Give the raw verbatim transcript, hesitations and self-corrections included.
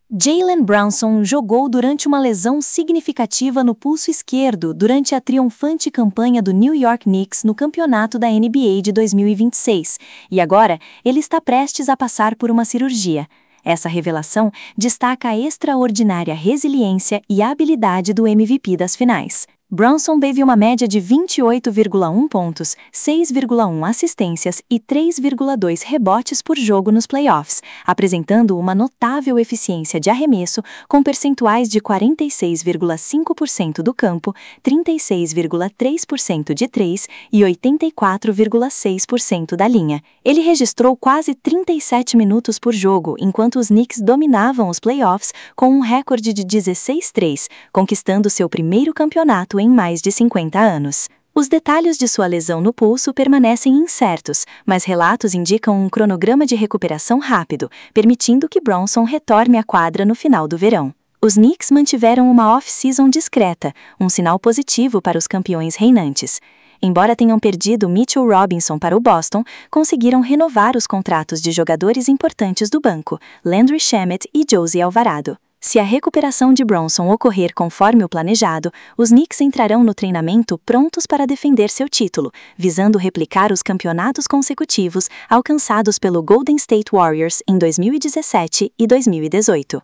Jalen Brunson jogou durante uma lesão significativa no pulso esquerdo durante a triunfante campanha do New York Knicks no campeonato da N B A de dois mil e vinte e seis, e agora ele está prestes a passar por uma cirurgia. Essa revelação destaca a extraordinária resiliência e habilidade do M V P das finais. Brunson teve uma média de vinte e oito vírgula um pontos, seis vírgula um assistências e três vírgula dois rebotes por jogo nos playoffs, apresentando uma notável eficiência de arremesso com percentuais de quarenta e seis vírgula cinco por cento do campo, trinta e seis vírgula três por cento de três e oitenta e quatro vírgula seis por cento da linha. Ele registrou quase trinta e sete minutos por jogo, enquanto os Knicks dominavam os playoffs com um recorde de dezesseis a três, conquistando seu primeiro campeonato em mais de cinquenta anos. Os detalhes de sua lesão no pulso permanecem incertos, mas relatos indicam um cronograma de recuperação rápido, permitindo que Brunson retorne à quadra no final do verão. Os Knicks mantiveram uma off-season discreta, um sinal positivo para os campeões reinantes. Embora tenham perdido Mitchell Robinson para o Boston, conseguiram renovar os contratos de jogadores importantes do banco, Landry Shamet e Josie Alvarado. Se a recuperação de Brunson ocorrer conforme o planejado, os Knicks entrarão no treinamento prontos para defender seu título, visando replicar os campeonatos consecutivos alcançados pelo Golden State Warriors em dois mil e dezessete e dois mil e dezoito.